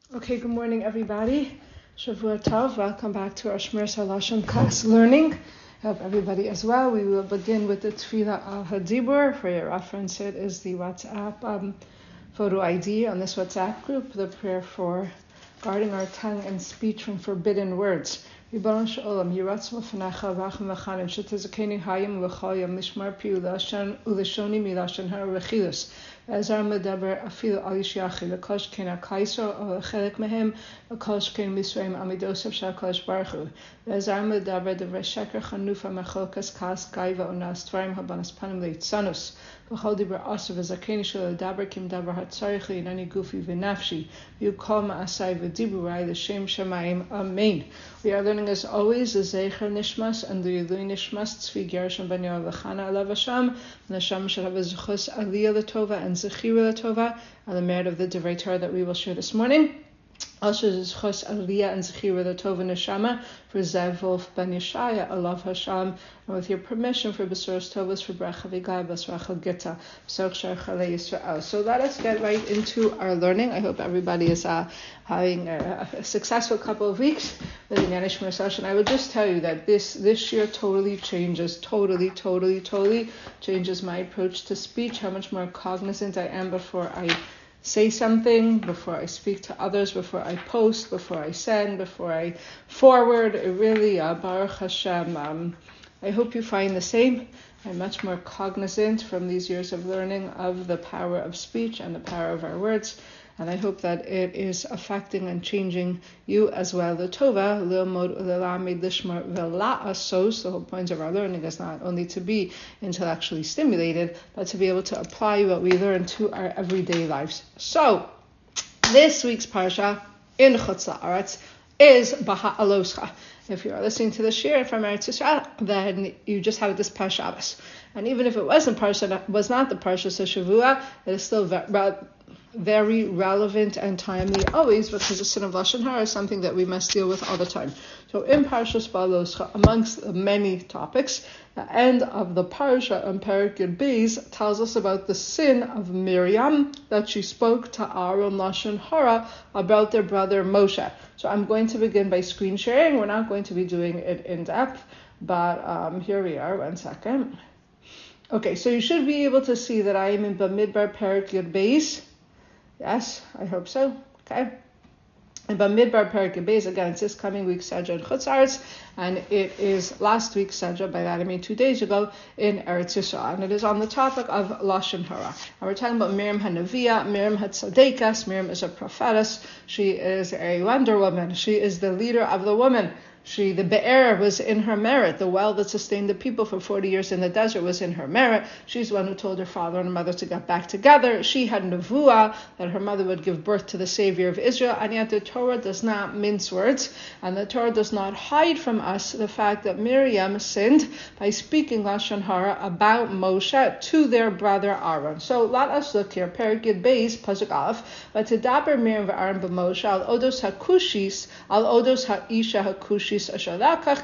Okay, good morning, everybody. Shavua Tov. Welcome back to our Shmir Lashon class learning. I hope everybody is well. We will begin with the Tefillah al Hadibur. For your reference, it is the WhatsApp photo ID on this WhatsApp group. The prayer for guarding our tongue and speech from forbidden words. Ribbon Shalom, Yiratzma Fanacha Racham Vachanim Shetazakeni Hayim V'Chayim Lishmar Pi Ulashoni Milashon HaRechilus. Ezar Medaber Afilu Al Yishachi L'Kosh Ken HaKaisro O L'Chelek Mehem L'Kosh Ken Misraim Amidosav Shakash Baruch Hu. Ezar Medaber Devrei Sheker Chanufa Mechokas Kas Gaiva Onas Tvarim Habanas Panim Leitzanus. V'chol Diber Asav V'Zakeni Shel Daber Kim Daber HaTzarich L'Inani Gufi V'Nafshi V'Yukol Ma'asai V'Diburai L'Shem Shemaim Amen. We are learning as always the Zecher Nishmas and the Yilui Nishmas Tzvi Gershon Ben Yoav L'Chana Alav Hashem and Hashem should have a Zechus Aliyah L'Tova and Zechira L'Tova on the merit of the Divrei Torah that we will share this morning. Also, Zechus Aliyah and Zechira L'Tova Neshama for Zev Wolf Ben Yeshaya Alav Hashem, and with your permission for Besuros Tovas for Bracha V'Gai Basrachel Gita B'Soch Shar Chalei Yisrael. So let us get right into our learning. I hope everybody is having a successful couple of weeks with the Yanishmer session. I would just tell you that this year totally changes my approach to speech, how much more cognizant I am before I say something, before I speak to others, before I post, before I send, before I forward. It really, Baruch Hashem, I hope you find the same. I'm much more cognizant from these years of learning of the power of speech and the power of our words. And I hope that it is affecting and changing you as well. The Tova, Lilmod Ulelamid Lishmar Vela'asos, the whole point of our learning is not only to be intellectually stimulated, but to be able to apply what we learn to our everyday lives. So, this week's parsha in Chutz La'aretz is Baha'aloscha. If you are listening to the shir from Eretz Yisrael, then you just have this Parsha Shabbos. And even if it was not the Parsha Shavua, it is still very relevant and timely always, because the sin of Lashon Hara is something that we must deal with all the time. So in Parshas Baloscha, amongst many topics, the end of the Parsha in Perek Yud Beis tells us about the sin of Miriam, that she spoke to Aaron Lashon Hara about their brother Moshe. So I'm going to begin by screen sharing. We're not going to be doing it in depth, but here we are. 1 second. Okay, so you should be able to see that I am in Bamidbar Perek Yud Beis. Yes, I hope so. Okay. And Bamidbar Perek Yud Beis, again, it's this coming week Sedra in Chutz La'aretz, and it is last week Sedra, by that I mean 2 days ago, in Eretz Yisrael, and it is on the topic of Lashon Hara. And we're talking about Miriam HaNaviya, Miriam HaTzadekas. Miriam is a prophetess. She is a wonder woman. She is the leader of the women. The Be'er was in her merit. The well that sustained the people for 40 years in the desert was in her merit. She's the one who told her father and mother to get back together. She had Nevuah, that her mother would give birth to the Savior of Israel. And yet the Torah does not mince words. And the Torah does not hide from us the fact that Miriam sinned by speaking Lashon Hara about Moshe to their brother Aaron. So let us look here. Perek Yud Beis, Pasuk Aleph. V'tedaber Miriam v'Aaron b'Moshe al odos hakushis, al odos ha'isha hakushis. So it's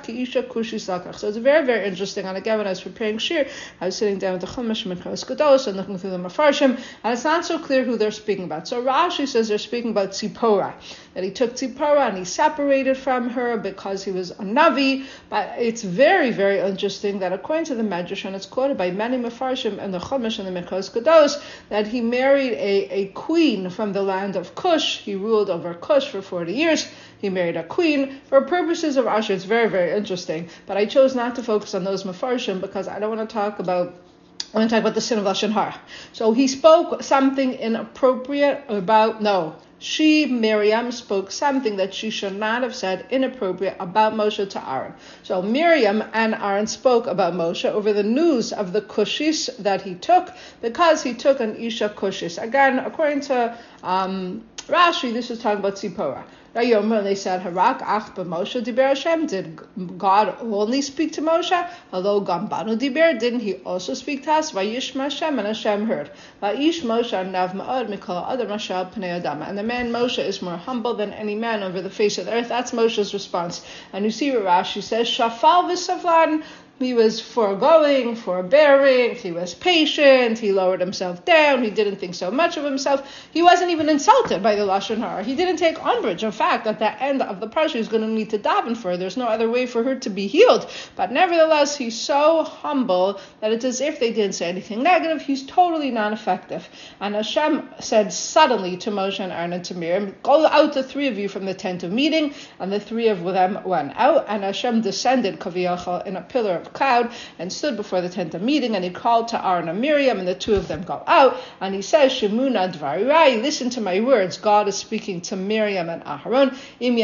very, very interesting. And again, when I was preparing shir, I was sitting down with the Chumash and Mekos Kados and looking through the Mefarshim, and it's not so clear who they're speaking about. So Rashi says they're speaking about Tzipora, that he took Tzipora and he separated from her because he was a Navi. But it's very, very interesting that according to the Medrash, and it's quoted by many Mefarshim and the Chumash and the Mekos Kados, that he married a queen from the land of Cush. He ruled over Cush for 40 years. He married a queen. For purposes of Rashi, it's very, very interesting. But I chose not to focus on those Mefarshim because I want to talk about the sin of Lashon Hara. So he spoke something inappropriate about, Miriam spoke something that she should not have said inappropriate about Moshe to Aaron. So Miriam and Aaron spoke about Moshe over the news of the Kushis that he took, because he took an Isha Kushis. Again, according to Rashi, this is talking about Tzipora. They said, Harak ach b'Moshe diber Hashem. Did God only speak to Moshe? Hello, Gambanu diber. Didn't he also speak to us? Vayishma Hashem, and Hashem heard. Vayish Moshe nav ma'od mikol adam asher pnei adam. And the man Moshe is more humble than any man over the face of the earth. That's Moshe's response. And you see what Rashi says, Shafal v'savlan. He was forbearing, he was patient, he lowered himself down, he didn't think so much of himself. He wasn't even insulted by the Lashon Hara. He didn't take umbrage. In fact, at the end of the parsha, he's going to need to daven for her. There's no other way for her to be healed. But nevertheless, he's so humble that it's as if they didn't say anything negative. He's totally non-effective. And Hashem said suddenly to Moshe and Aaron and to Miriam, go out, the three of you, from the tent of meeting. And the three of them went out, and Hashem descended, Kaviyachal, in a pillar of cloud and stood before the tent of meeting, and he called to Aaron and Miriam, and the two of them go out, and he says, Shemuna Dvarai, listen to my words. God is speaking to Miriam and Aaron.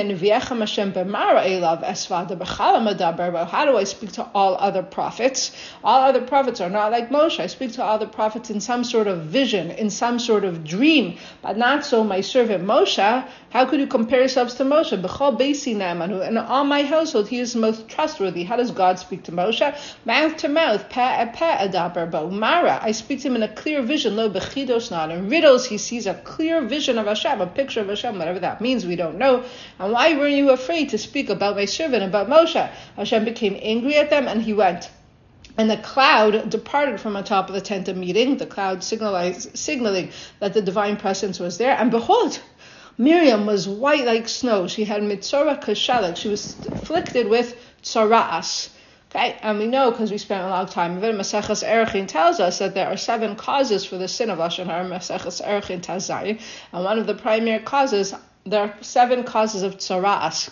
How do I speak to all other prophets? All other prophets are not like Moshe. I speak to all the prophets in some sort of vision, in some sort of dream, but not so my servant Moshe. How could you compare yourselves to Moshe? In all my household, he is most trustworthy. How does God speak to Moshe? Mouth to mouth, I speak to him in a clear vision, lo bechidos, not in riddles. He sees a clear vision of Hashem, a picture of Hashem, whatever that means, we don't know. And why were you afraid to speak about my servant, about Moshe? Hashem became angry at them, and he went. And the cloud departed from on top of the tent of meeting, the cloud signaling that the divine presence was there. And behold, Miriam was white like snow. She had mitzora kashalek. She was afflicted with tzara'as. Okay, and we know because we spent a long time of it. Maseches Erechim tells us that there are 7 causes for the sin of Lashon Hara. Maseches Erechim Tazayin, and one of the primary causes, there are 7 causes of tzara'as.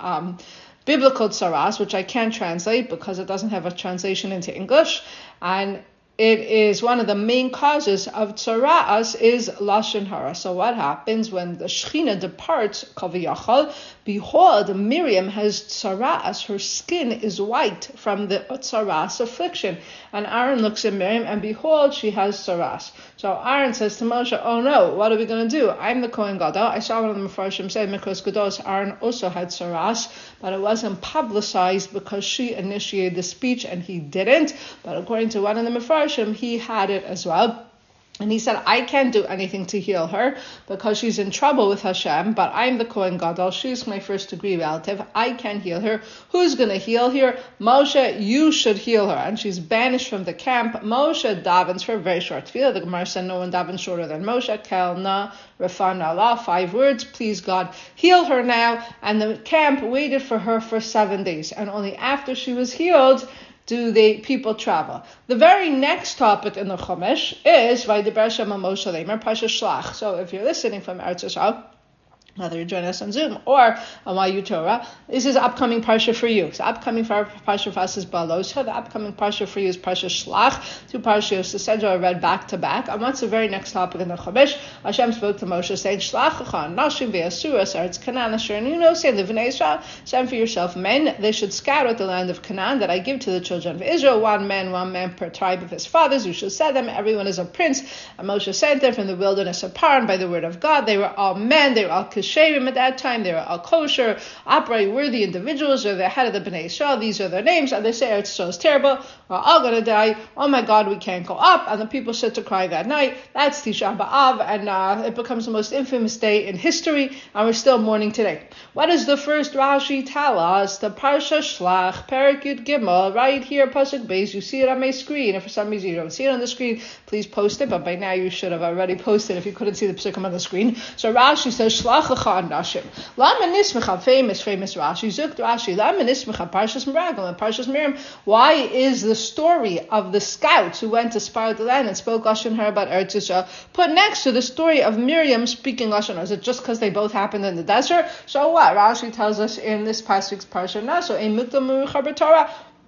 Biblical tzara'as, which I can't translate because it doesn't have a translation into English, and it is one of the main causes of tzara'as is Lashon Hara. So what happens when the Shechina departs, Kaviyachal? Behold, Miriam has tzara'as. Her skin is white from the tzara'as affliction. And Aaron looks at Miriam, and behold, she has tzara'as. So Aaron says to Moshe, oh no, what are we going to do? I'm the Kohen Gadol. I saw one of the Mefarshim say, Mikros Gados, Aaron also had tzara'as, but it wasn't publicized because she initiated the speech and he didn't. But according to one of the Mefarshim, he had it as well. And he said, I can't do anything to heal her because she's in trouble with Hashem, but I'm the Kohen Gadol. She's my first degree relative. I can heal her. Who's going to heal her? Moshe, you should heal her. And she's banished from the camp. Moshe davens for a very short tefillah. The Gemara said no one davens shorter than Moshe. Kel na refan Allah, 5 words. Please God, heal her now. And the camp waited for her for 7 days. And only after she was healed do the people travel. The very next topic in the Chumash is Vaydiber Hashem al Moshe Leimer, Parsha Shlach. So if you're listening from Eretz Yisrael, whether you join us on Zoom or on YU Torah, this is upcoming Parsha for you. So upcoming Parsha for us is Balosha. The upcoming Parsha for you is Parsha Shlach. 2 Parshas the Sedra are read back to back. And what's the very next topic in the Chumash? Hashem spoke to Moshe saying, Shlach Nashim ve'asuras Eretz Canaan asher nuno, say live in Israel, send for yourself men, they should scout out the land of Canaan that I give to the children of Israel, one man per tribe of his fathers. You shall set them, everyone is a prince. And Moshe sent them from the wilderness of Paran by the word of God. They were all men, they were all Shavim at that time, they were all kosher, upright, worthy individuals. They're the head of the Bnei Yisrael. These are their names, and they say Eretz Yisrael is terrible. We're all going to die. Oh my God, we can't go up. And the people sit to cry that night. That's Tisha B'Av, and it becomes the most infamous day in history, and we're still mourning today. What does the first Rashi tell us? The Parsha Shlach, Perek Yud Gimel, right here, Pasuk Beis. You see it on my screen. If for some reason you don't see it on the screen, please post it. But by now you should have already posted if you couldn't see the Psukim on the screen. So Rashi says Shlach Nashim. Lama Nismicha, famous Rashi. Zukt Rashi. Lama Nismicha, Parshas Meraglim and Parshas Miriam. Why is the story of the scouts who went to spy out the land and spoke Lashon Hara about Eretz Yisrael put next to the story of Miriam speaking Lashon Hara? Is it just because they both happened in the desert? So what? Rashi tells us in this past week's Parsha Naso, Ein Mikdam Merucha B'Torah.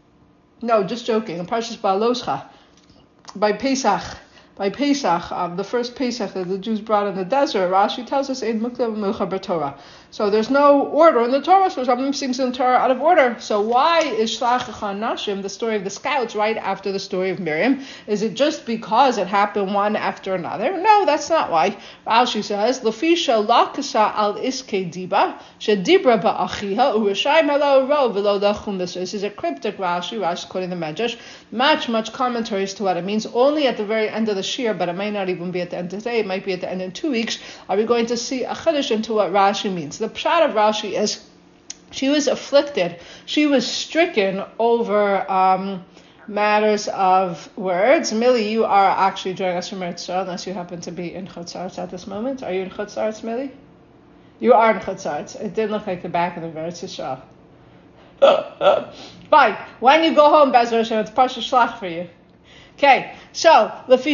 No, just joking. In Parshas Baloscha, by Pesach, the first Pesach that the Jews brought in the desert, Rashi tells us in Mikdav Merucha B'Torah. So there's no order in the Torah, so something seems in the Torah out of order. So why is Shlach Nashim, the story of the scouts, right after the story of Miriam? Is it just because it happened one after another? No, that's not why. Rashi says, Lafisha lakasa al iske diba, shedibra ba'achiha, urishayim halo ro v'lo lachum. This is a cryptic Rashi quoting the Medrash. Much commentaries to what it means. Only at the very end of the Shir, but it might not even be at the end of today, it might be at the end in 2 weeks, are we going to see a chiddush into what Rashi means. The pshat of Rashi is She was afflicted. She was stricken over matters of words. Millie, you are actually joining us from Eretz Yisrael, unless you happen to be in Chutz La'aretz at this moment. Are you in Chutz La'aretz, Millie? You are in Chutz La'aretz. It did look like the back of the Eretz Yisrael. Fine. When you go home, Be'ez Hashem, it's Parsha Shlach for you. Okay, so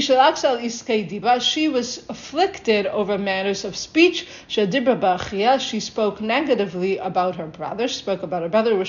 she was afflicted over matters of speech. She spoke negatively about her brother. She spoke about her brother. So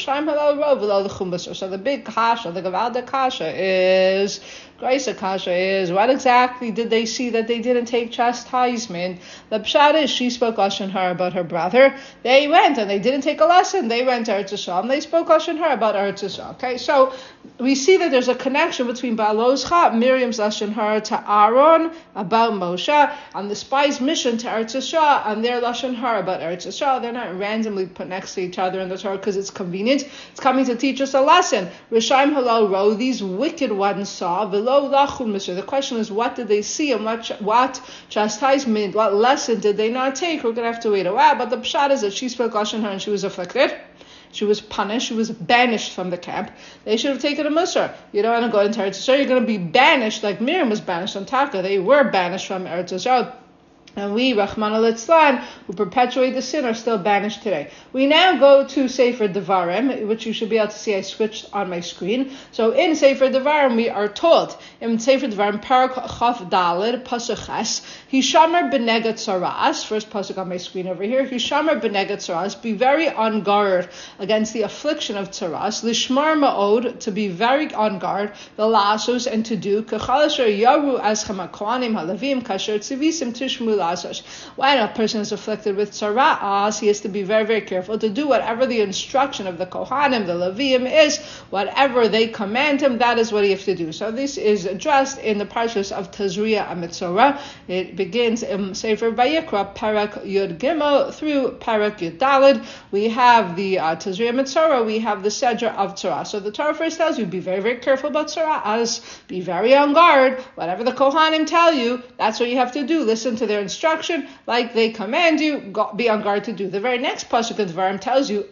the big kasha, the Gavalda kasha is, Graisa kasha is, what exactly did they see that they didn't take chastisement? The pshat is, she spoke lashon hara about her brother. They went and they didn't take a lesson. They went to Eretz Yisrael and they spoke lashon hara about Eretz Yisrael. Okay, so we see that there's a connection between Baalozcha, Miriam's lashon hara to Aaron about Moshe, and the spies' mission to Eretz Yisrael and their lashon hara about Eretz Yisrael. They're not randomly put next to each other in the Torah because it's convenient. It's coming to teach us a lesson. Rishaim Halal Ro, these wicked ones saw, Velo Lachum Misr. The question is, what did they see and what chastisement, what lesson did they not take? We're going to have to wait a while, but the pshat is that she spoke lashon hara and she was afflicted. She was punished. She was banished from the camp. They should have taken a Musar. You don't want to go into Eretz Yisrael. You're going to be banished like Miriam was banished on Taka. They were banished from Eretz Yisrael. And we, Rahman al-Itzlan, who perpetuate the sin, are still banished today. We now go to Sefer Devarim, which you should be able to see. I switched on my screen. So in Sefer Devarim, we are told, in Sefer Devarim, Parak Chaf Daled, Pasuk Ches, Hishamer B'negat Saras, first pasuk on my screen over here, Hishamer B'negat Saras, be very on guard against the affliction of Saras, Lishmar Ma'od, to be very on guard, the Lasos, and to do, K'chalasher Yaru Aschem HaKohanim HaLevim, Kasher Tzivisim Tishmul. When a person is afflicted with tzara'as, he has to be very, very careful to do whatever the instruction of the Kohanim, the Leviim is, whatever they command him, that is what he has to do. So this is addressed in the parshas of Tazria and Mitzorah. It begins in Sefer Vayikra, Parak Yud Gimel through Parak Yud Daled. We have the Tazria Mitzorah, we have the Sedra of Tzara'as. So the Torah first tells you, be very, very careful about tzara'as, be very on guard. Whatever the Kohanim tell you, that's what you have to do. Listen to their instruction, like they command you, be on guard to do. The very next pasuk of Devarim tells you,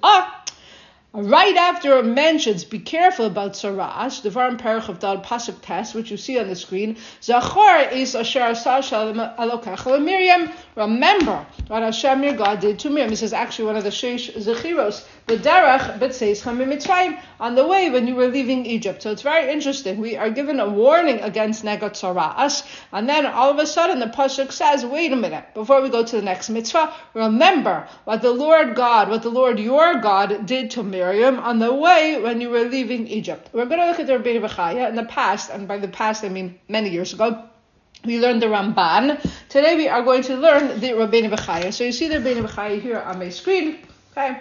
right after it mentions, be careful about tzara'as, Devarim Perach of Dal pasuk Tes, which you see on the screen, Zachor is asher asah shalom alokecha Miriam. Remember what Hashem your God did to Miriam. This is actually one of the Sheish Zechiros, the Derech B'tzeischa Mitzrayim, on the way when you were leaving Egypt. So it's very interesting. We are given a warning against negat tzara'as, and then all of a sudden the pasuk says, wait a minute, before we go to the next mitzvah, remember what the Lord your God did to Miriam on the way when you were leaving Egypt. We're going to look at the Rabbeinu Bechaya in the past, and by the past I mean many years ago. We learned the Ramban. Today we are going to learn the Rabbeinu Bechaya. So you see the Rabbeinu Bechaya here on my screen. Okay.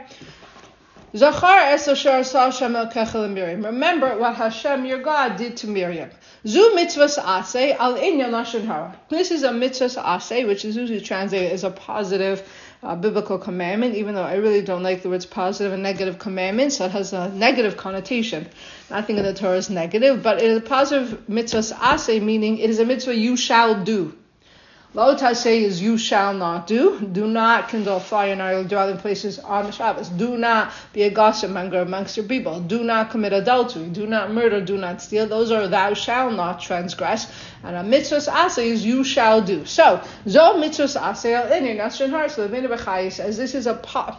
Zachar es asher asah Hashem elkecha Miriam. Remember what Hashem your God did to Miriam. Zu mitzvahs aseh al inyan lashon hara. This is a mitzvahs aseh, which is usually translated as a positive biblical commandment, even though I really don't like the words positive and negative commandments. That has a negative connotation. Nothing in the Torah is negative, but it is a positive mitzvahs aseh, meaning it is a mitzvah you shall do. Lo taseh is you shall not do. Do not kindle fire in your dwelling places on the Shabbos. Do not be a gossip monger amongst your people. Do not commit adultery. Do not murder. Do not steal. Those are thou shall not transgress. And a mitzvahs aseh is you shall do. So, zo mitzvahs aseh al inyan lashon hara. So the Rabbeinu Bechaya says this is a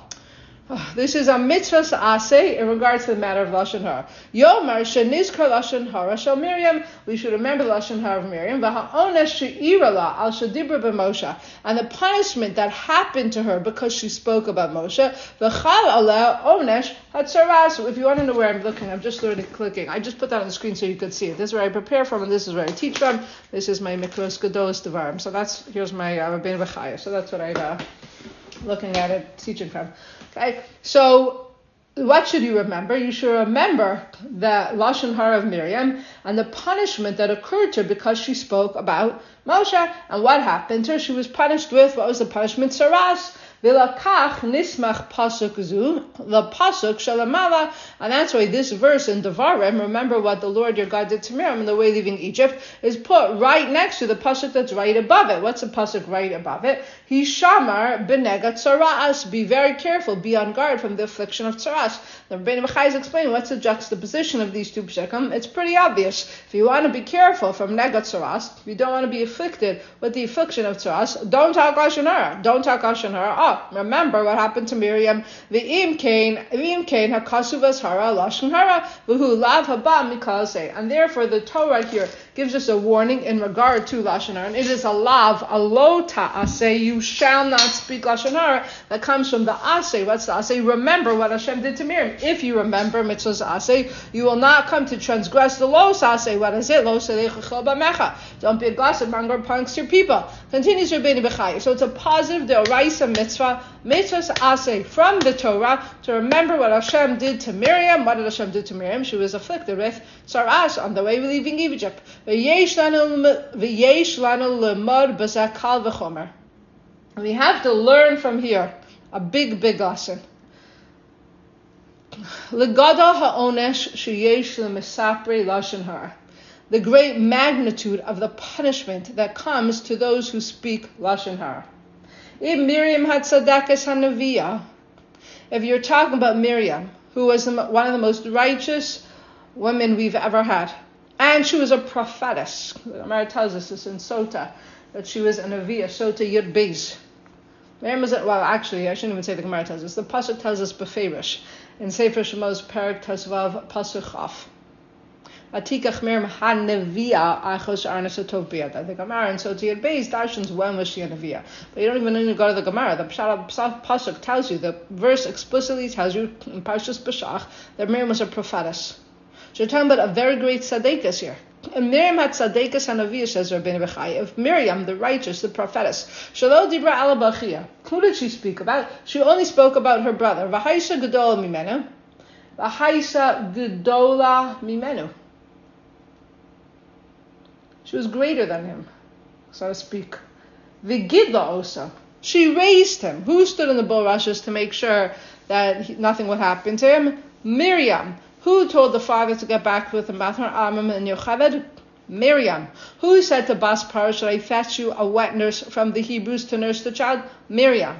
mitzvahs aseh in regards to the matter of lashon hara. Yomar shenizkar lashon hara shel Miriam. We should remember the lashon hara of Miriam. V'ha'onesh she'ira la al shedibra b'Moshe, and the punishment that happened to her because she spoke about Moshe. V'chal aleh onesh hatzaras. If you want to know where I'm looking, I'm just clicking. I just put that on the screen so you could see it. This is where I prepare from, and this is where I teach from. This is my Mikros Gedolos Devarim. So here's my Rabbeinu Bechaya. So that's what I'm looking at it, teaching from. Okay, so what should you remember? You should remember the lashon hara of Miriam and the punishment that occurred to her because she spoke about Moshe. And what happened to her? She was punished with, what was the punishment? Saras. V'lakach nismach pasuk zu, the pasuk shalamala, and that's why this verse in Devarim, remember what the Lord your God did to Miriam on the way leaving Egypt, is put right next to the pasuk that's right above it. What's the pasuk right above it? He shamar b'negat tzaras. Be very careful, be on guard from the affliction of tzaras. The Rebbeinu Bechai is explaining what's the juxtaposition of these two psukim. It's pretty obvious. If you want to be careful from negat tzaras, if you don't want to be afflicted with the affliction of tzaras, don't talk lashon hara. Don't talk lashon hara. Oh, remember what happened to Miriam. V'im kain hakasu v'hara lashon hara v'hu lav haba mikal. And therefore the Torah here gives us a warning in regard to lashon hara. And it is a lav, a lo ta'aseh. You shall not speak lashon hara. That comes from the aseh. What's the aseh? Remember what Hashem did to Miriam. If you remember mitzvahs aseh, you will not come to transgress the lo aseh. What is it? Lo selechachol b'mecha. Don't be a gossip monger amongst your people. Continues Rebbeinu Bechai. So it's a positive deoraisa mitzvah, mitzvahs aseh from the Torah to remember what Hashem did to Miriam. What did Hashem do to Miriam? She was afflicted with tzaras on the way leaving Egypt. V'yesh lanu lemod b'zeh kal v'chomer. We have to learn from here a big lesson. L'gadol ha'onesh sheyesh l'misapri lashon hara. The great magnitude of the punishment that comes to those who speak lashon hara. If Miriam had tzadakas hanaviyah, if you're talking about Miriam, who was one of the most righteous women we've ever had, and she was a prophetess. The Gemara tells us this in Sota, that she was a Neviah, Sota Yud Beis. Miriam was, well, actually, I shouldn't even say the Gemara tells us. The Pasuk tells us Beferish in Sefer Shemos, Perek Tesvav, Pasuk Chaf. Atikach Miriam ha-Neviah achos arnas atov biyad. The Gemara in Sota Yud Beis darshans when was she a Neviah. But you don't even need to go to the Gemara. The Pasuk tells you, the verse explicitly tells you in Parshas Beshach that Miriam was a prophetess. So you're talking about a very great tzaddikas here. And Miriam had tzaddikas hanaviyah, says Rebbeinu Bechai. If Miriam, the righteous, the prophetess, shelo dibra ala b'achia, who did she speak about? She only spoke about her brother. V'haisa gedola mimenu. V'haisa gedola mimenu. She was greater than him, so to speak. V'gidla also. She raised him. Who stood in the bulrushes to make sure that nothing would happen to him? Miriam. Who told the father to get back with him about her Amram and Yocheved? Miriam. Who said to Bas Parah, should I fetch you a wet nurse from the Hebrews to nurse the child? Miriam.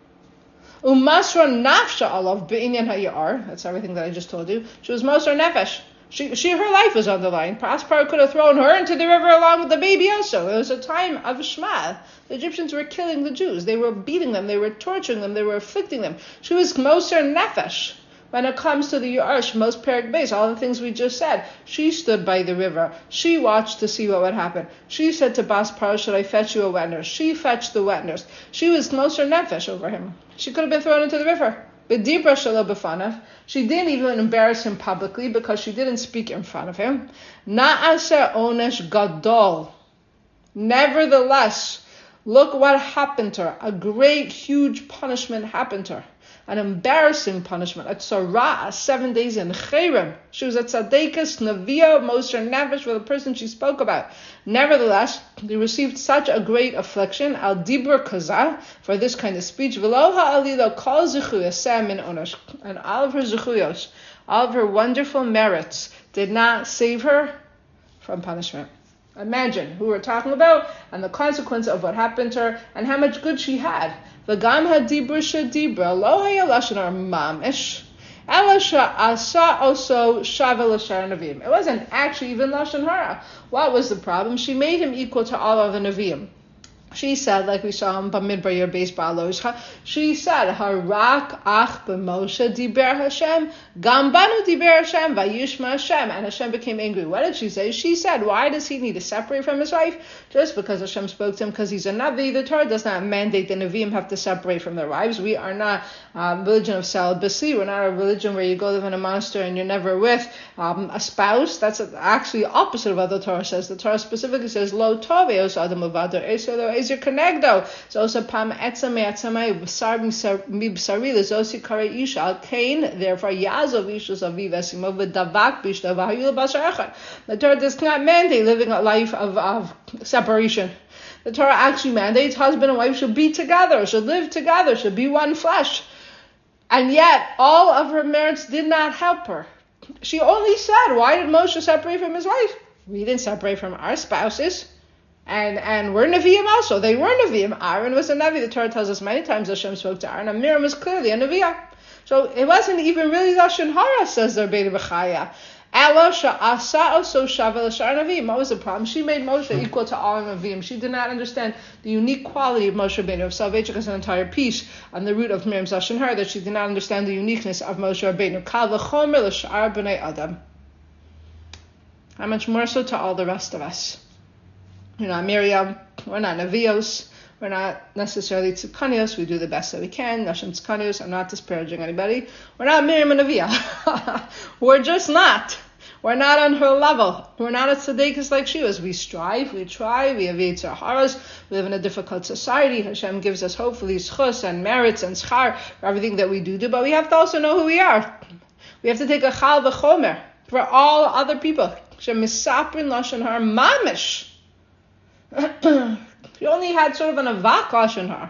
Umasra nafsha alav be'inyan ha'yar. That's everything that I just told you. She was Mosar Nefesh. Her life was on the line. Bas Parah could have thrown her into the river along with the baby also. It was a time of Shema. The Egyptians were killing the Jews. They were beating them. They were torturing them. They were afflicting them. She was Mosar Nefesh. When it comes to the Yu'ash, most Perek Beis, all the things we just said, she stood by the river. She watched to see what would happen. She said to Bas Parah, should I fetch you a wet nurse? She fetched the wet nurse. She was Mosar Nefesh over him. She could have been thrown into the river. B'dibra shelo b'fanav. She didn't even embarrass him publicly because she didn't speak in front of him. Na'aser onesh gadol. Nevertheless, look what happened to her. A great, huge punishment happened to her. An embarrassing punishment. A tzara, 7 days in Cherem. She was a tzaddikas, Neviah, Mosar Nefesh, for the person she spoke about. Nevertheless, they received such a great affliction, al dibur kaza, for this kind of speech, v'lo ha'alila kol zechuyos min onosh, and all of her zechuyos, all of her wonderful merits, did not save her from punishment. Imagine who we're talking about and the consequence of what happened to her and how much good she had. V'gam hadibra shadibra lo haya lashon hara mamish, ela sha'asa oso shava l'shar neviim. It wasn't actually even lashon hara. What was the problem? She made him equal to all of the neviim. She said, like we saw in Bamidbar Yer Beis Ba'alosha, she said, Harak ach b'Moshe diber Hashem, gam banu diber Hashem, vayishma Hashem, and Hashem became angry. What did she say? She said, why does he need to separate from his wife? Just because Hashem spoke to him, because he's a Navi. The Torah does not mandate the Nevi'im have to separate from their wives. We are not a religion of celibacy. We're not a religion where you go live in a monastery and you're never with a spouse. That's actually opposite of what the Torah says. The Torah specifically says, Lo toveos adam avadar eselo ezer konegdo. Zosa pam etzam me'atzamai b'sar mibsari lezosi kare isha al kain. Therefore, yazov ishus aviv esimo v'davak bishta v'hayul basar echad. The Torah does not mandate living a life of separation. The Torah actually mandates husband and wife should be together, should live together, should be one flesh. And yet, all of her merits did not help her. She only said, why did Moshe separate from his wife? We didn't separate from our spouses. And we're Nevi'im also. They were Nevi'im. Aaron was a Nevi. The Torah tells us many times Hashem spoke to Aaron, and Miriam was clearly a Nevi'ah. So it wasn't even really Lashon Hara, says the Rebbeinu Bechaya. What was the problem? She made Moshe equal to all Nevi'im. She did not understand the unique quality of Moshe Rabbeinu, of salvation as an entire piece, on the root of Miriam's Lashon Hara, that she did not understand the uniqueness of Moshe Rabbeinu. Kal v'chomer l'shar b'nei Adam. How much more so to all the rest of us? We're not Miriam, we're not Nevios, we're not necessarily tzidkanios. We do the best that we can. Nashim tzidkanios. I'm not disparaging anybody. We're not Miriam and Neviah. We're just not. We're not on her level. We're not a tzaddikus like she was. We strive, we try, we have Yetzer Haras. We live in a difficult society. Hashem gives us hopefully schus and merits and schar for everything that we do. But we have to also know who we are. We have to take a chal v'chomer for all other people. Shem misaprin lashon har mamish. She only had sort of an avak lashon hara.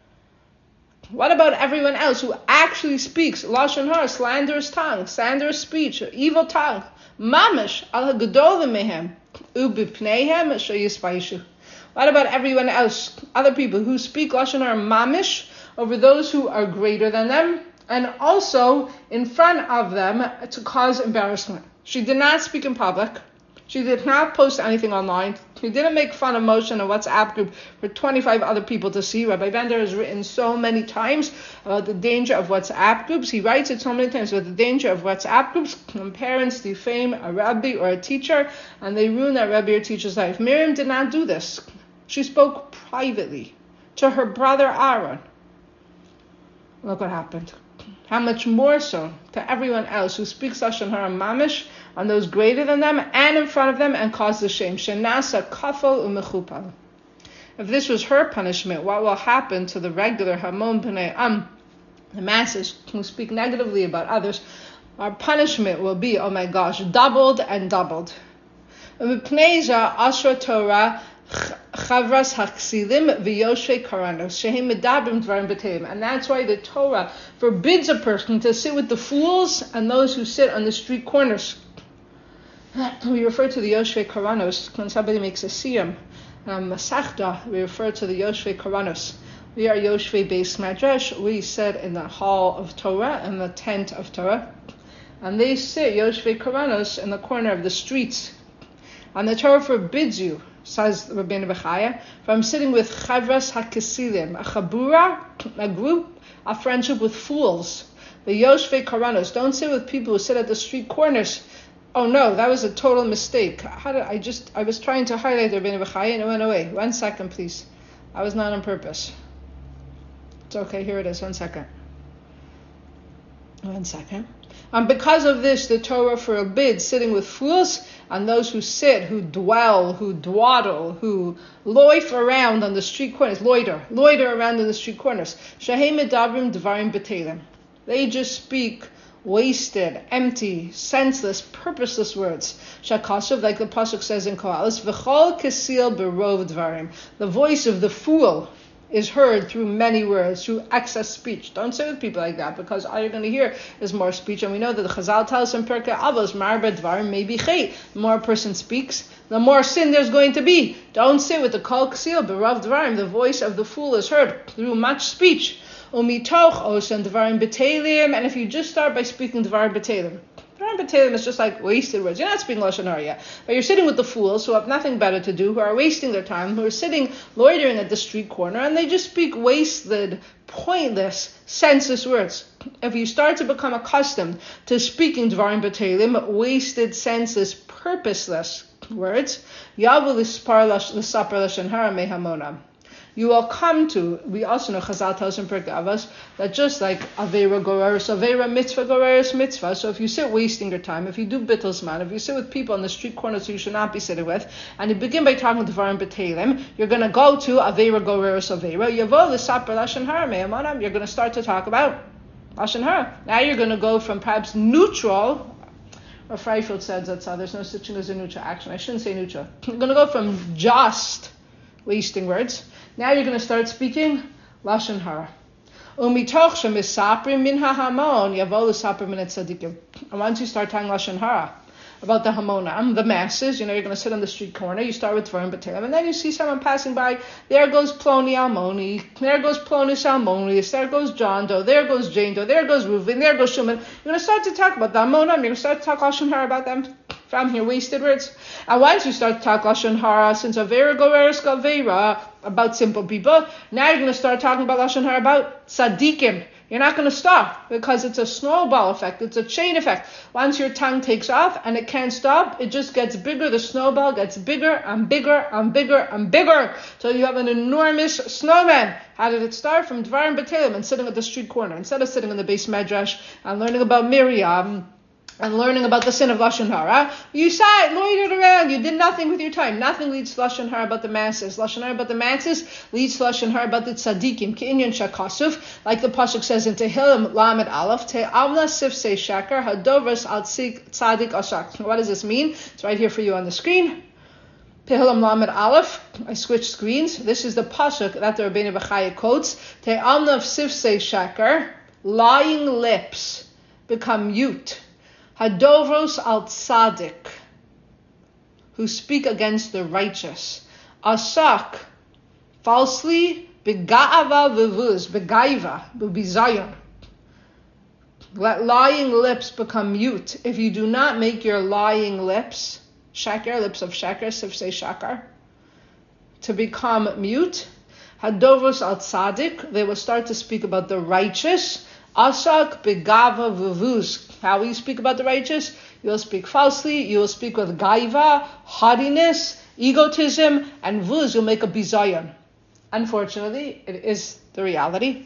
What about everyone else who actually speaks lashon hara, slanderous tongue, slanderous speech, evil tongue? Mamish al hagedolim mehem ubipneihem sheyispayishu. What about everyone else, other people who speak lashon hara mamish over those who are greater than them, and also in front of them to cause embarrassment? She did not speak in public. She did not post anything online. She didn't make fun of Moshe in a WhatsApp group for 25 other people to see. Rabbi Bender has written so many times about the danger of WhatsApp groups. He writes it so many times about the danger of WhatsApp groups when parents defame a rabbi or a teacher and they ruin that rabbi or teacher's life. Miriam did not do this. She spoke privately to her brother Aaron. Look what happened. How much more so to everyone else who speaks Lashon Hara mamish on those greater than them and in front of them and causes shame. Shenasa kafal umechupal. If this was her punishment, what will happen to the regular Hamon B'nai Am, the masses who speak negatively about others? Our punishment will be, oh my gosh, doubled and doubled. V'pneiza asra Torah chavras haksilim v'yoshvei karanos shehem medabrim dvarim b'teim. And that's why the Torah forbids a person to sit with the fools and those who sit on the street corners. We refer to the Yoshvei Karanos when somebody makes a siyam, Masachta. We refer to the Yoshvei Karanos. We are Yoshvei Beis Madrash. We sit in the hall of Torah, in the tent of Torah, and they sit Yoshvei Karanos in the corner of the streets. And the Torah forbids you, says Rabbeinu Bechaya, from sitting with Chavras HaKesilim, a chabura, a group, a friendship with fools. The Yoshvei Karanos. Don't sit with people who sit at the street corners. Oh no, that was a total mistake. I was trying to highlight Rabbeinu Bechaya and it went away. 1 second, please. I was not on purpose. It's okay, here it is. 1 second. 1 second. And because of this, the Torah forbids sitting with fools and those who sit, who dwell, who dawdle, who loiter around on the street corners, loiter around in the street corners. Shehem medabrim dvarim b'telim. They just speak wasted, empty, senseless, purposeless words. Shakashav, like the pasuk says in Koheles, v'chol kesil berov dvarim. The voice of the fool is heard through many words, through excess speech. Don't say with people like that, because all you're going to hear is more speech. And we know that the Chazal tells us in Pirkei Avos, marba dvarim may be chet. The more a person speaks, the more sin there's going to be. Don't sit with the kol kesil berov dvarim. The voice of the fool is heard through much speech. Umitoch osan dvarim b'telim, and if you just start by speaking dvarim b'telim, dvarim b'telim is just like wasted words. You're not speaking lashon hara yet, but you're sitting with the fools who have nothing better to do, who are wasting their time, who are sitting loitering at the street corner, and they just speak wasted, pointless, senseless words. If you start to become accustomed to speaking dvarim b'telim, wasted, senseless, purposeless words, yavu l'sapar lashon hara mehamona. You will come to, we also know Chazal tells in Pirkei Avos that just like Aveira Goreris, Aveira Mitzvah Goreris Mitzvah, so if you sit wasting your time, if you do Bittelsman, if you sit with people on the street corners who you should not be sitting with, and you begin by talking to Dvarim B'Telim, you're going to go to Aveira Goreris Aveira, Yavo L'Sapar Lashon Hara Me'amanam, you're going to start to talk about Lashon Hara. Now you're going to go from perhaps neutral, or Freifeld says that there's no such thing as a neutral action. I shouldn't say neutral. You're going to go from just wasting words. Now you're going to start speaking Lashon Hara. Umitoch shemisaprim min hahamon yavo l'saprim min tzadikim. And once you start telling Lashon Hara about the Hamonam, the masses, you're going to sit on the street corner, you start with Dvarim B'Telem, and then you see someone passing by, there goes Ploni Almoni, there goes Plonis Almonius, there goes John Doe, there goes Jane Doe, there goes Reuven, there goes Shuman. You're going to start to talk about the Hamonam, you're going to start to talk Lashon Hara about them from here, wasted words. And once you start to talk Lashon Hara, since Avera Goreres Gavera, about simple people, now you're going to start talking about Lashon Hara about Tzadikim. You're not going to stop because it's a snowball effect. It's a chain effect. Once your tongue takes off and it can't stop, it just gets bigger. The snowball gets bigger and bigger and bigger and bigger. So you have an enormous snowman. How did it start? From Dvarim B'Telem and sitting at the street corner. Instead of sitting in the base medrash and learning about Miriam and learning about the sin of Lashon Hara, you sat, loitered around, you did nothing with your time. Nothing leads to Lashon Hara about the masses. Lashon Hara about the masses leads to Lashon Hara about the tzaddikim, K'inyan Shakasuf, like the Pasuk says in Tehillim, Lamed Aleph, Te'amna Sifsei Shakar, Hadovras Al Tzadik Ashak. What does this mean? It's right here for you on the screen. Tehillim Lamed Aleph, I switched screens. This is the Pasuk that the Rabbeinu Bechaya quotes. Te'amna Sifsei Shakar, lying lips become mute. Hadovros al tzadik, who speak against the righteous. Asak, falsely, bega'ava v'vuz, begaiva, b'bizayon. Let lying lips become mute. If you do not make your lying lips, shakar, lips of shakar, sifsei shakar, to become mute, hadovros al tzadik, they will start to speak about the righteous. Asak begava v'vuz. How will you speak about the righteous? You will speak falsely, you will speak with gaiva, haughtiness, egotism, and vuz, you'll make a bizayon. Unfortunately, it is the reality.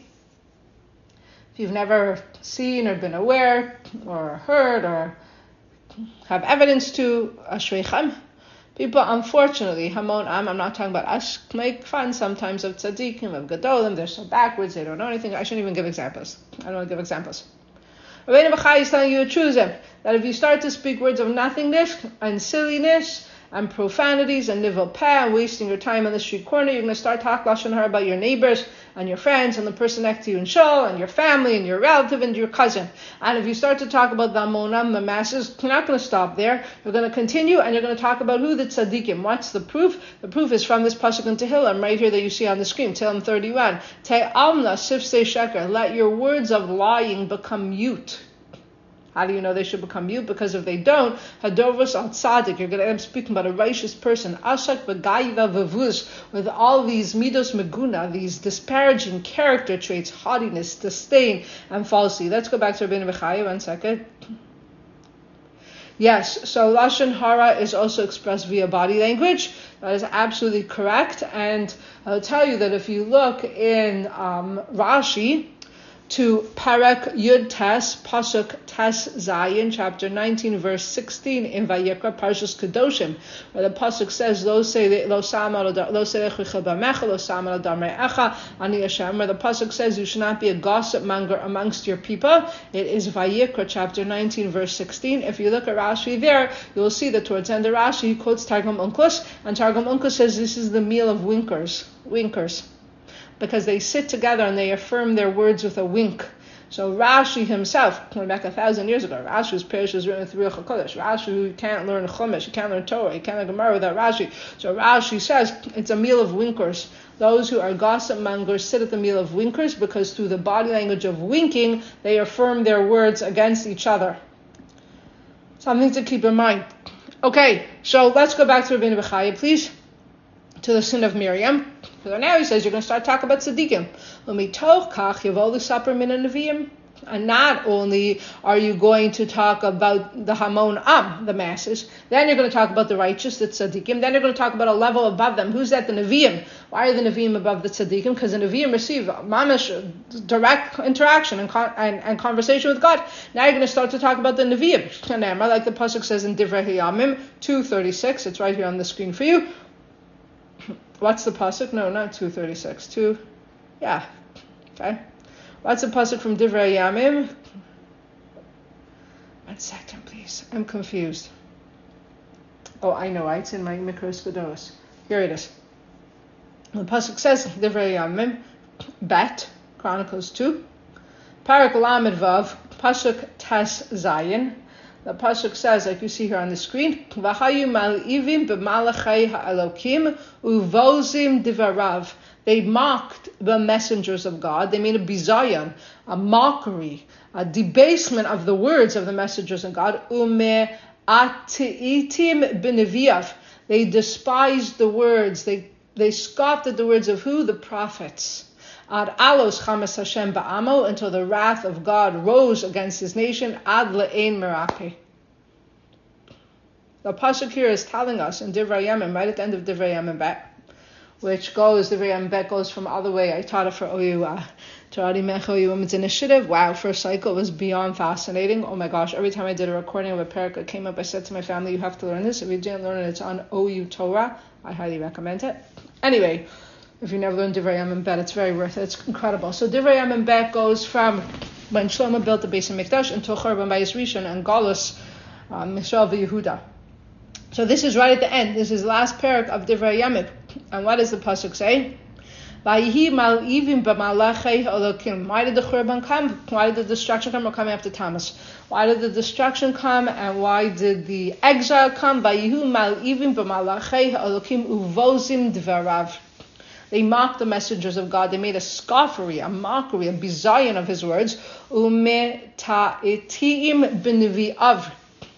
If you've never seen or been aware or heard or have evidence to, ashreichem, people, unfortunately, Hamon Am, I'm not talking about us, make fun sometimes of tzaddikim, of gadolim, they're so backwards, they don't know anything. I shouldn't even give examples. I don't want to give examples. Rabbeinu Bechai is telling you a truth, that if you start to speak words of nothingness and silliness and profanities and nivel peh and wasting your time on the street corner, you're going to start talking Lashon Hara about your neighbors and your friends and the person next to you in shul and your family and your relative and your cousin. And if you start to talk about the Amonam, the masses, you're not going to stop there. You're going to continue and you're going to talk about who the tzaddikim. What's the proof? The proof is from this pasuk in Tehillim, right here that you see on the screen, Tehillim 31. Te'amna sifsei sheker, let your words of lying become mute. How do you know they should become mute? Because if they don't, hadovros al tzadik, you're going to end up speaking about a righteous person, ashak v'gaiva v'vuz, with all these midos meguna, these disparaging character traits, haughtiness, disdain, and falsity. Let's go back to Rabbeinu Bechaya 1 second. Yes, so Lashon Hara is also expressed via body language. That is absolutely correct. And I'll tell you that if you look in Rashi, to Parak Yud Tes, Pasuk Tes Zayin, chapter 19, verse 16 in Vayikra, Parshas Kedoshim, where the Pasuk says, Lo say Lo sama lo serechicha b'mecha, lo sama lo damre'echa, ani Hashem, where the Pasuk says, you should not be a gossip monger amongst your people. It is Vayikra, chapter 19, verse 16. If you look at Rashi there, you will see that towards the end of Rashi, he quotes Targum Onkelos, and Targum Onkelos says this is the meal of winkers. Because they sit together and they affirm their words with a wink. So Rashi himself, going back 1,000 years ago, Rashi's parish was written with Ruach HaKodesh. Rashi, who can't learn Chumash, he can't learn Torah, he can't learn Gemara without Rashi. So Rashi says it's a meal of winkers. Those who are gossip mongers sit at the meal of winkers because through the body language of winking, they affirm their words against each other. Something to keep in mind. Okay, so let's go back to Rabbeinu Bechaya, please, to the sin of Miriam. So now he says you're going to start talking about tzaddikim. And not only are you going to talk about the Hamon Am, the masses, then you're going to talk about the righteous, the tzaddikim, then you're going to talk about a level above them. Who's that? The Nevi'im. Why are the Nevi'im above the tzaddikim? Because the Nevi'im receive mamash, direct interaction and conversation with God. Now you're going to start to talk about the Nevi'im. Like the pasuk says in Divrei Hayamim 2:36, it's right here on the screen for you. What's the pasuk? No, not 2:36. Okay. What's the pasuk from Divrei Yamim? 1 second, please. I'm confused. Oh, I know. It's in my Mikros Gedolos. Here it is. The pasuk says, Divrei Yamim, Bet, Chronicles 2, Parak Lamed Vav, pasuk Tes Zayin. The pasuk says, like you see here on the screen, V'hayu mal'ivim b'malachei ha'elokim uvozim divarav. They mocked the messengers of God. They made a bizayon, a mockery, a debasement of the words of the messengers of God. Ume ati'itim b'neviyav. They despised the words. They scoffed at the words of who? The prophets. Ad alos chamas Hashem ba'amo, until the wrath of God rose against his nation. Ad le'ein merake. The pasuk here is telling us in Divrei Yamim, right at the end of Divrei Yamim Bet, which goes, Divrei Yamim Bet goes from all the way. I taught it for OU, Torah Mecha OU Women's Initiative. Wow, first cycle was beyond fascinating. Oh my gosh, every time I did a recording of a parak that came up, I said to my family, you have to learn this. If you didn't learn it, it's on OU Torah. I highly recommend it. Anyway, if you never learned Divrei Yamim Bet, it's very worth it. It's incredible. So Divrei Yamim Bet goes from when Shlomo built the Beis HaMikdash until Churban Bayis Rishon and Galus, Mishal v'Yehuda. So this is right at the end. This is the last parak of Divrei Yamim. And what does the pasuk say? Vayihi mal'ivim b'malachei Elokim. Why did the Churban come? Why did the destruction come? We're coming up to Tammuz. Why did the destruction come? And why did the exile come? Vayihu mal'ivim b'malachei Elokim uvozim dvarav. They mocked the messengers of God. They made a scoffery, a mockery, a bizayon of his words. Ume ta'itiim b'nevi'av.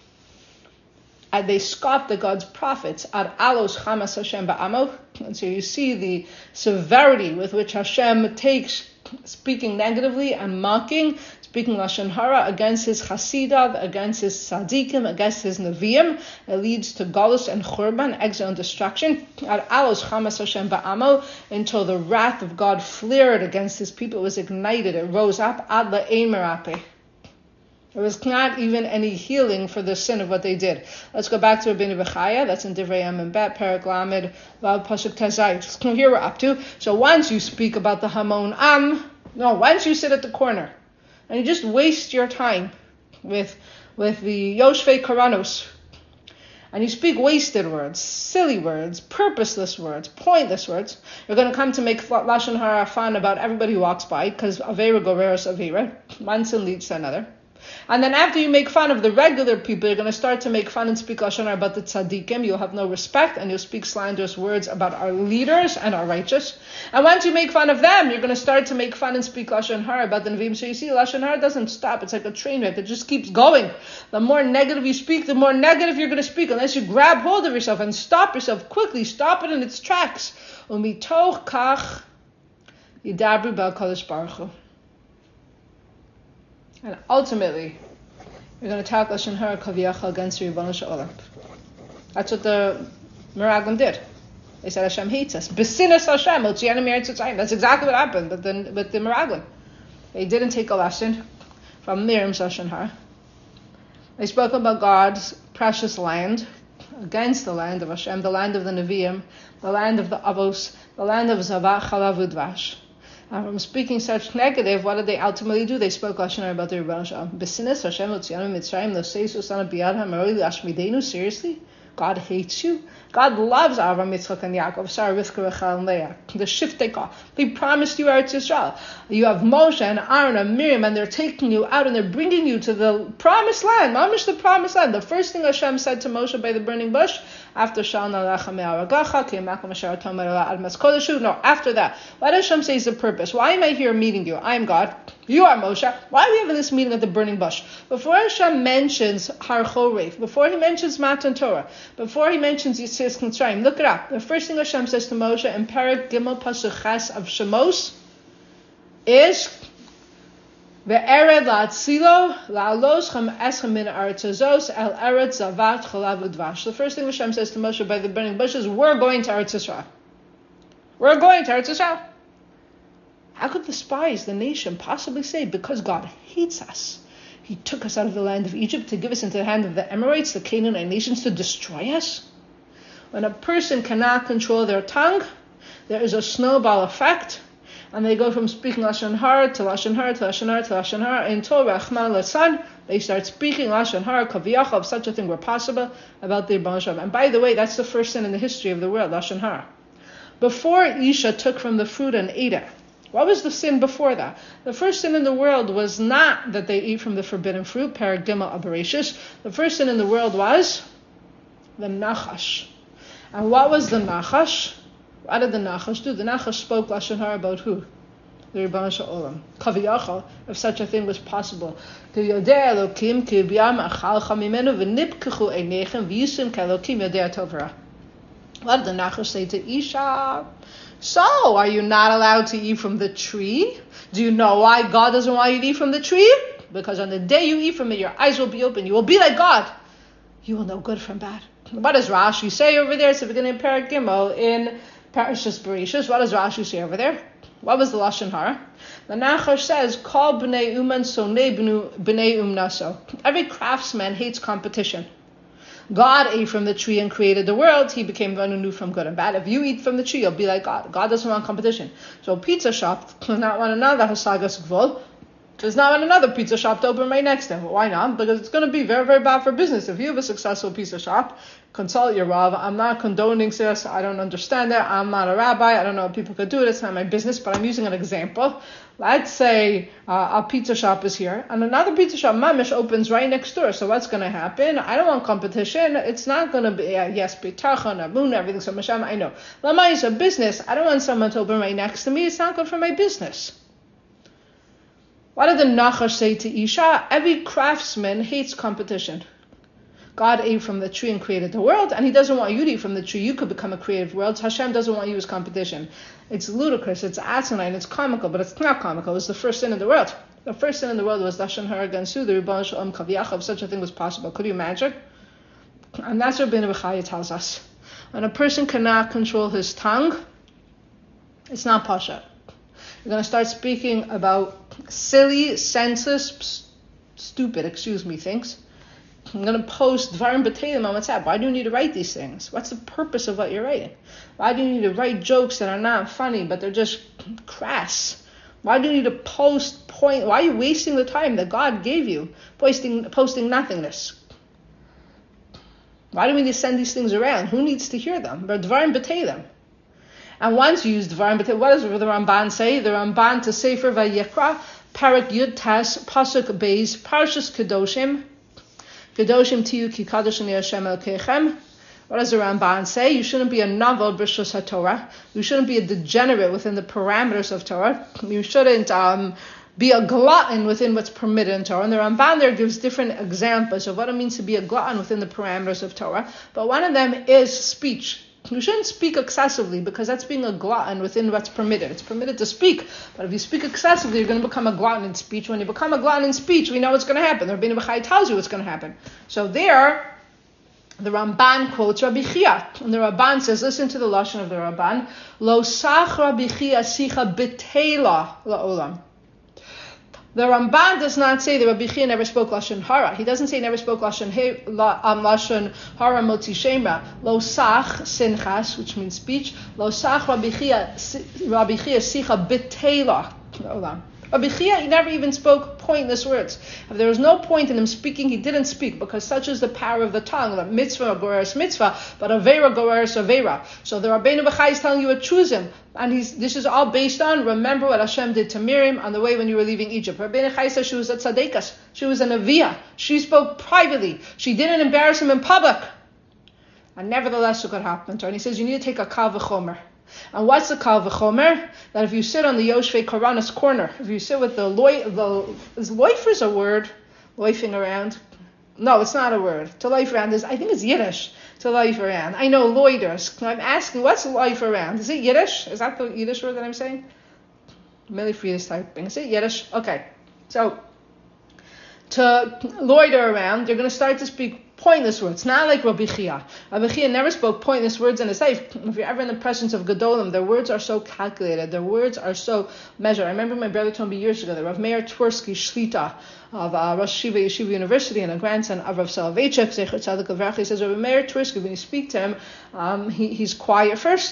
And they scoffed at God's prophets. Ad alos chamas Hashem ba'amo. And so you see the severity with which Hashem takes speaking negatively and mocking, speaking lashon hara against his chasidav, against his tzaddikim, against his neviim. It leads to galus and churban, exile and destruction. Ad alos chamas Hashem ba'amo, until the wrath of God flared against his people. It was ignited. It rose up. Ad la'ein merapeh. There was not even any healing for the sin of what they did. Let's go back to Rabbeinu Bechaya. That's in Divrei Yamim Bet, Parak Lamed, Vav Pasuk Tezai. Here we're up to. So once you speak about the Hamon once you sit at the corner and you just waste your time with the Yoshvei Karanos, and you speak wasted words, silly words, purposeless words, pointless words, you're going to come to make Lashon Hara fun about everybody who walks by, because Avera Goreros Avera, one sin leads to another. And then after you make fun of the regular people, you're going to start to make fun and speak lashon hara about the tzaddikim. You'll have no respect, and you'll speak slanderous words about our leaders and our righteous. And once you make fun of them, you're going to start to make fun and speak lashon hara about the neviim. So you see, lashon hara doesn't stop. It's like a train wreck. It just keeps going. The more negative you speak, the more negative you're going to speak, unless you grab hold of yourself and stop yourself quickly. Stop it in its tracks. Umitoch kach yidabru b'al kodesh baruch hu. And ultimately, you're going to talk lashon hara kaviyachal against the Ribono Shel Olam. That's what the Meraglim did. They said Hashem hates us. B'sinas Hashem, otzianu mi'eretz Mitzrayim. That's exactly what happened with the Meraglim. They didn't take a lesson from Miriam's lashon hara. They spoke about God's precious land against the land of Hashem, the land of the Nevi'im, the land of the Avos, the land of Zavach, Chalav, Udvash. And from speaking such negative, what did they ultimately do? They spoke lashon hara about the Ribono Shel Olam. B'sinas Hashem otzianu mi'Mitzrayim lo seisu sana biyad hamaroi li'ashmidenu. Seriously? God hates you? God loves Avraham, Yitzchak, and Yaakov, Sarah, Rivka, Rachel, and Leah. The shiftei call. They promised you Eretz Yisrael. You have Moshe and Aaron and Miriam, and they're taking you out and they're bringing you to the promised land. Mamish, the promised land. The first thing Hashem said to Moshe by the burning bush, after after that, why does Hashem say is the purpose? Why am I here meeting you? I am God. You are Moshe. Why are we having this meeting at the burning bush? Before Hashem mentions Har Chorev, before he mentions Matan Torah, before he mentions Yitzis Mitzrayim, look it up. The first thing Hashem says to Moshe in Perek Gimel Pasuk Ches of Shemos is Ve'ered la'atzilo la'alos cham eschem min ha'aretz hazos el eretz zavat chalav udvash. The first thing Hashem says to Moshe by the burning bush is, we're going to Eretz Yisrael. We're going to Eretz Yisrael. How could the spies, the nation, possibly say, because God hates us, he took us out of the land of Egypt to give us into the hand of the Amorites, the Canaanite nations, to destroy us? When a person cannot control their tongue, there is a snowball effect, and they go from speaking lashon hara to lashon hara to lashon hara to lashon hara until Rachman Litzlan, they start speaking lashon hara kaviyachal, if such a thing were possible, about the Ribono Shel Olam. And by the way, that's the first sin in the history of the world, lashon hara. before Isha took from the fruit and ate it, what was the sin before that? The first sin in the world was not that they ate from the forbidden fruit, Perek Gimel Abereshis. The first sin in the world was the Nachash. And what was the Nachash? What did the Nachash do? The Nachash spoke Lashon Hara about who? The Ribono Shel Olam. Kaviyachal, if such a thing was possible. What did the Nachash say to Isha? So, are you not allowed to eat from the tree? Do you know why God doesn't want you to eat from the tree? Because on the day you eat from it, your eyes will be open. You will be like God. You will know good from bad. What does Rashi say over there? It's the beginning of Perek Gimel in Parashas Bereshis. What does Rashi say over there? What was the Lashon Hara? The Nachash says, Kol b'nei uman sonei b'nei umnaso. Every craftsman hates competition. God ate from the tree and created the world. He became one who knew from good and bad. If you eat from the tree, you'll be like God. God doesn't want competition. So pizza shop does not want another Hasagas Gvul. Does not want another pizza shop to open right next to him. Why not? Because it's going to be very, very bad for business. If you have a successful pizza shop, consult your Rav. I'm not condoning this. I don't understand it. I'm not a rabbi. I don't know if people could do it. It's not my business, but I'm using an example. Let's say a pizza shop is here, and another pizza shop, Mamish, opens right next door. So what's going to happen? I don't want competition. It's not going to be, yes, B'tarcha, Nabun, everything. So Masham, I know. Lama is a business. I don't want someone to open right next to me. It's not good for my business. What did the Nachash say to Isha? Every craftsman hates competition. God ate from the tree and created the world, and He doesn't want you to eat from the tree. You could become a creative world. Hashem doesn't want you as competition. It's ludicrous, it's asinine, it's comical, but it's not comical. It's the first sin in the world. The first sin in the world was Lashon Hara against the Ribono Shel Olam Kaviyachal. If such a thing was possible, could you imagine? And that's what Rabbeinu Bechaya tells us. When a person cannot control his tongue, it's not pasha. You're going to start speaking about silly, senseless, stupid, things. I'm going to post Dvarim B'Teilim on WhatsApp. Why do you need to write these things? What's the purpose of what you're writing? Why do you need to write jokes that are not funny, but they're just crass? Why do you need to post point? Why are you wasting the time that God gave you posting nothingness? Why do we need to send these things around? Who needs to hear them? But Dvarim B'Teilim. And once you use Dvarim B'Teilim, what does the Ramban say? The Ramban to Sefer Vayikra, Parak Yud Tas, Pasuk Beis, Parshas Kedoshim, Kedoshim Tiyu Ki Kadosh Ani Hashem Elkeichem. What does the Ramban say? You shouldn't be a novel b'Rishos HaTorah. You shouldn't be a degenerate within the parameters of Torah. You shouldn't be a glutton within what's permitted in Torah. And the Ramban there gives different examples of what it means to be a glutton within the parameters of Torah. But one of them is speech. You shouldn't speak excessively because that's being a glutton within what's permitted. It's permitted to speak, but if you speak excessively, you're going to become a glutton in speech. When you become a glutton in speech, we know what's going to happen. The Rabbeinu Bechaya tells you what's going to happen. So there, the Ramban quotes Rabbi Chia, and the Ramban says, listen to the lashon of the Ramban, Lo sach Rabbi Chia sicha b'teila la'olam. The Ramban does not say that Rabbi Chia never spoke Lashon Hara. He doesn't say he never spoke Lashon Hara Motzi Shemra. Lo sach sinchas, which means speech. Lo sach Rabbi Chia sicha b'teila la'olam. Rabbi Chia, he never even spoke pointless words. If there was no point in him speaking, he didn't speak, because such is the power of the tongue. That mitzvah goreres mitzvah, but avera goreres avera. So the Rabbeinu Bechaya is telling you a chuzim, and this is all based on, remember what Hashem did to Miriam on the way when you were leaving Egypt. Rabbeinu Bechaya says she was a tzaddikas. She was a neviah. She spoke privately. She didn't embarrass him in public. And nevertheless, it could happen to her. And he says, you need to take a kal v'chomer. And what's the kal v'chomer? That if you sit on the Yoshvei Karanas corner, if you sit with is loifer's a word? Loifing around? No, it's not a word. To loif around is, I think it's Yiddish. To loif around. I know loiters. I'm asking, what's loif around? Is it Yiddish? Is that the Yiddish word that I'm saying? Millie Fried is typing. Is it Yiddish? Okay. So, to loiter around, you're going to start to speak pointless words, not like Rabbi Chia. Rabbi Chia never spoke pointless words in his life. If you're ever in the presence of Gedolim, their words are so calculated, their words are so measured. I remember my brother told me years ago that Rav Meir Twersky Shlita of Rosh Yeshiva University and a grandson of Rav Soloveitchik, Zecher Tzadik Levrach, he says Rav Meir Twersky, when you speak to him, he's quiet first.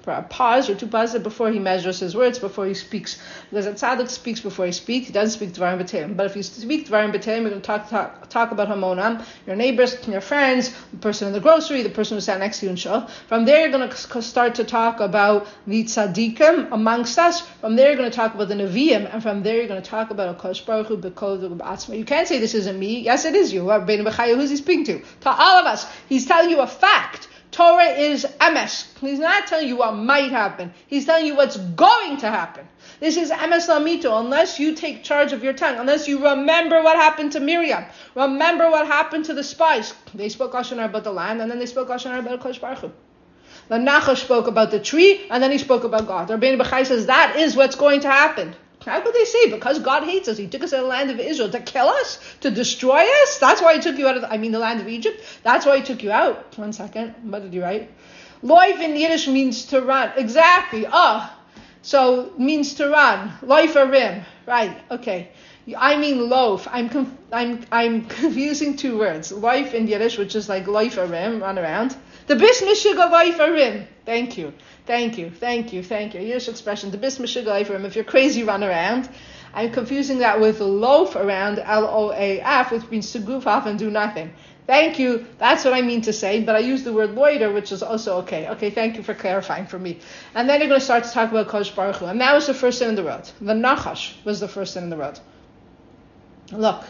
for a pause or two pauses before he measures his words, before he speaks. Because a tzaddik speaks before he speaks, he doesn't speak dvarim b'teim. But if you speak dvarim b'teim, you're going to talk about hamonam, your neighbors, your friends, the person in the grocery, the person who sat next to you in shul. From there, you're going to start to talk about the tzaddikim amongst us. From there, you're going to talk about the neviim, and from there, you're going to talk about HaKadosh Baruch Hu b'kol v'b'atzma. You can't say this isn't me. Yes, it is you. Who's he speaking to? To all of us. He's telling you a fact. Torah is emes. He's not telling you what might happen. He's telling you what's going to happen. This is emes lamito. Unless you take charge of your tongue, unless you remember what happened to Miriam, remember what happened to the spies. They spoke Lashon Hara about the land, and then they spoke Lashon Hara about HaKadosh Baruch Hu. The Nachash spoke about the tree, and then he spoke about God. Rabbeinu Bechai says that is what's going to happen. How could they say? Because God hates us. He took us out of the land of Israel to kill us, to destroy us. That's why he took you out of the land of Egypt. That's why he took you out. 1 second. What did you write? Loif in Yiddish means to run. Exactly. So means to run. Loif arim. Right. Okay. I mean loaf. I'm confusing two words. Loif in Yiddish, which is like loif arim, run around. The bis mishiga loif arim. Thank you. Yiddish expression, the bis mishiga loif arim. If you're crazy, run around. I'm confusing that with loaf around, L-O-A-F, which means to goof off and do nothing. Thank you. That's what I mean to say, but I use the word loiter, which is also okay. Okay, thank you for clarifying for me. And then you're going to start to talk about Kodesh Baruch Hu. And that was the first sin in the world. The Nachash was the first sin in the world. Look.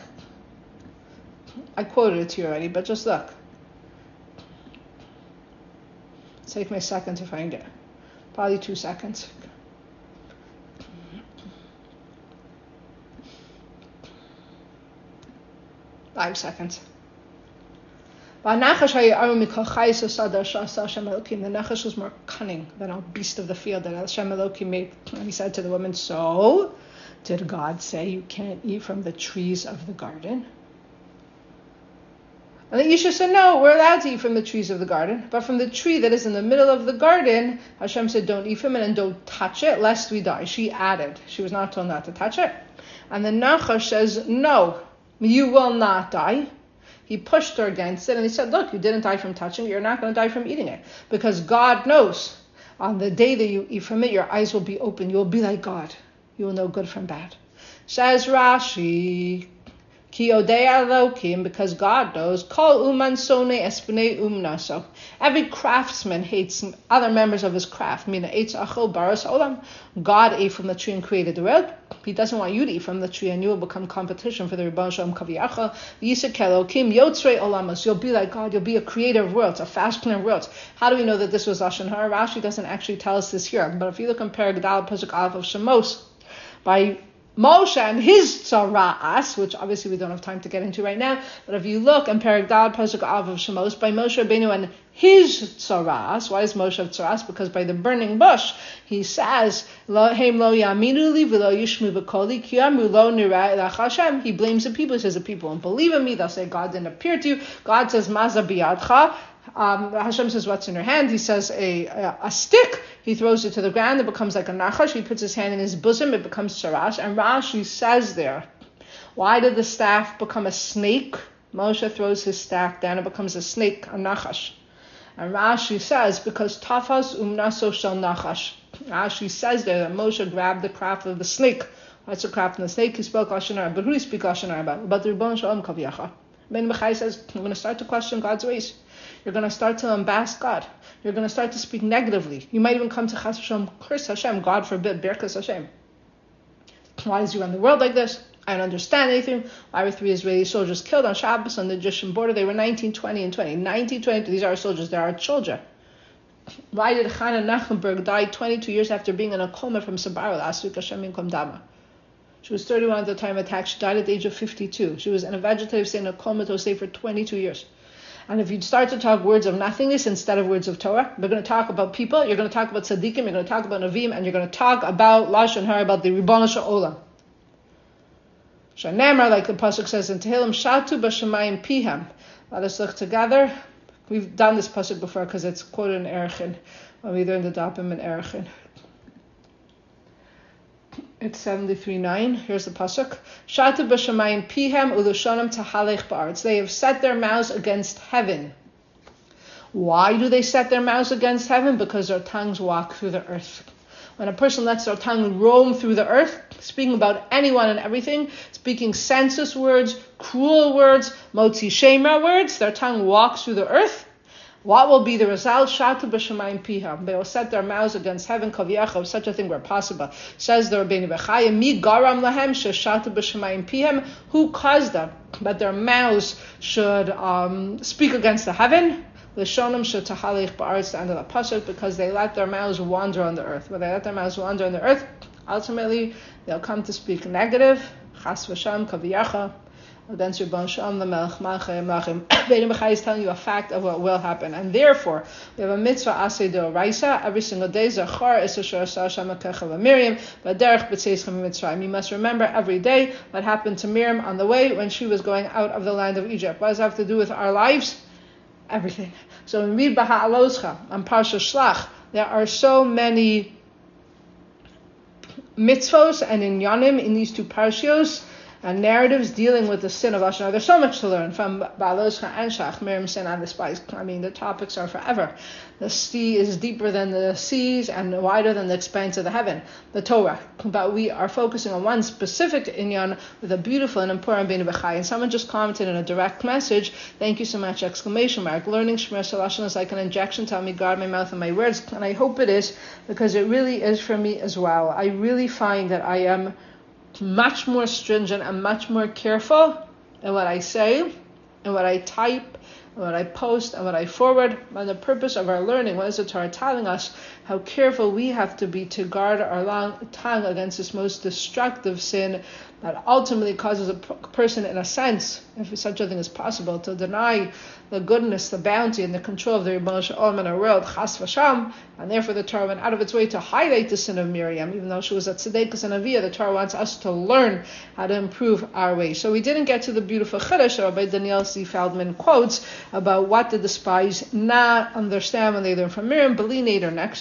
I quoted it to you already, but just look. Take me a second to find it. Probably 2 seconds. Five seconds. The Nachash was more cunning than a beast of the field that Hashem Elokim made. And he said to the woman, so, did God say you can't eat from the trees of the garden? And the Isha said, no, we're allowed to eat from the trees of the garden. But from the tree that is in the middle of the garden, Hashem said, don't eat from it and don't touch it, lest we die. She added. She was not told not to touch it. And the Nachash says, no, you will not die. He pushed her against it, and he said, look, you didn't die from touching it, you're not going to die from eating it. Because God knows, on the day that you eat from it, your eyes will be open. You will be like God. You will know good from bad. Says Rashi, Ki odei Elokim, because God knows, Kol uman sone espnei umnaso. Every craftsman hates other members of his craft. Mina eitz achol baras olam. God ate from the tree and created the world. He doesn't want you to eat from the tree, and you will become competition for the Rebbeinu Shalom Kaviyachal. Yisek Elokim yotzrei olamos. You'll be like God. You'll be a creator of worlds, a fashioner of worlds. How do we know that this was Lashon Hara? Rashi doesn't actually tell us this here, but if you look in Perek Dal Pasuk Aleph of Shemos, by Moshe and his tzaras, which obviously we don't have time to get into right now, but if you look in Perek Dal Pasuk Aleph of Shemos, by Moshe Rabbeinu and his tzaras. Why is Moshe tzaras? Because by the burning bush, he says, Heim lo yaminu li v'lo yishmu b'koli ki amru lo nira elach Hashem. He blames the people. He says the people won't believe in me. They'll say God didn't appear to you. God says maza biyadcha. Hashem says, what's in your hand? He says a stick. He throws it to the ground. It becomes like a nachash. He puts his hand in his bosom. It becomes sharash. And Rashi says there, why did the staff become a snake? Moshe throws his staff down. It becomes a snake, a nachash. And Rashi says, because tafas umnaso shel nachash. Rashi says there that Moshe grabbed the craft of the snake. What's the craft of the snake? He spoke Lashon Hara. But who do you speak Lashon Hara about? About the Rebbeinu Shalom Kaviyachal. Ben Bechai says, you're going to start to question God's ways. You're going to start to unbask God. You're going to start to speak negatively. You might even come to Chas Hashem, curse Hashem, God forbid, Birkas Hashem. Why is you run the world like this? I don't understand anything. Why were 3 Israeli soldiers killed on Shabbos on the Egyptian border? They were 19, 20, and 20. 19, 20, these are our soldiers. They are our children. Why did Chana Nachenberg die 22 years after being in a coma from Sabara last week? Hashem Yinkom Dama. She was 31 at the time of attack. She died at the age of 52. She was in a vegetative state, in a comatose state for 22 years. And if you start to talk words of nothingness instead of words of Torah, we're going to talk about people, you're going to talk about tzaddikim, you're going to talk about Nevi'im, and you're going to talk about Lashon Hara, about the Ribbon Sha'olam. Shanemar, like the pasuk says in Tehillim, Shatu b'shamayim pihem. Let us look together. We've done this pasuk before because it's quoted in Erechin, when we learned the Dapim in Erechin. It's 73:9. Here's the pasuk. Shatu b'shamayim pihem u'lushonim tahalech ba'aretz. They have set their mouths against heaven. Why do they set their mouths against heaven? Because their tongues walk through the earth. When a person lets their tongue roam through the earth, speaking about anyone and everything, speaking senseless words, cruel words, motzi shema words, their tongue walks through the earth. What will be the result? Shatu b'shamayim piha. They will set their mouths against heaven. Kaviyach, such a thing were possible. Says the Rabbeinu Bechaya, Mi garam lahem sheshatu b'shamayim pihem. Who caused them that their mouths should speak against the heaven? L'shonam shetahalich ba'aretz, the end of the pasuk, because they let their mouths wander on the earth. When they let their mouths wander on the earth, ultimately they'll come to speak negative. Chas v'sham kaviyacha. Against Rebbeinu Shalom, the Melech Malchei Melachim. Rabbeinu Bechaya is telling you a fact of what will happen, and therefore we have a mitzvah asay d'oraisa every single day. Zachar es asher asa Hashem elokecha v'Miriam v'derech b'tzeischa mitzrayim. You must remember every day what happened to Miriam on the way when she was going out of the land of Egypt. What does that have to do with our lives? Everything. So when we read Baha'aloscha on Parsha Shlach, there are so many mitzvos and inyanim in these two parshios, and narratives dealing with the sin of Ashna. There's so much to learn from Baaloscha and Shach, Miriam sin and the spies. I mean, the topics are forever. The sea is deeper than the seas and wider than the expanse of the heaven, the Torah. But we are focusing on one specific inyan with a beautiful and important Rabbeinu Bechaya. And someone just commented in a direct message, thank you so much, exclamation mark. Learning Shemir Salashon is like an injection to help me guard my mouth and my words. And I hope it is, because it really is for me as well. I really find that I am much more stringent and much more careful in what I say and what I type and what I post and what I forward. And the purpose of our learning, what is the Torah telling us? How careful we have to be to guard our tongue against this most destructive sin that ultimately causes a person, in a sense, if such a thing is possible, to deny the goodness, the bounty, and the control of the Rebbeinu Shalom in our world, Chas v'sham, and therefore the Torah went out of its way to highlight the sin of Miriam, even though she was a tzedekah and aviyah. The Torah wants us to learn how to improve our ways. So we didn't get to the beautiful chiddush that Rabbi Daniel C. Feldman quotes about what did the spies not understand when they learned from Miriam. B'li Neder next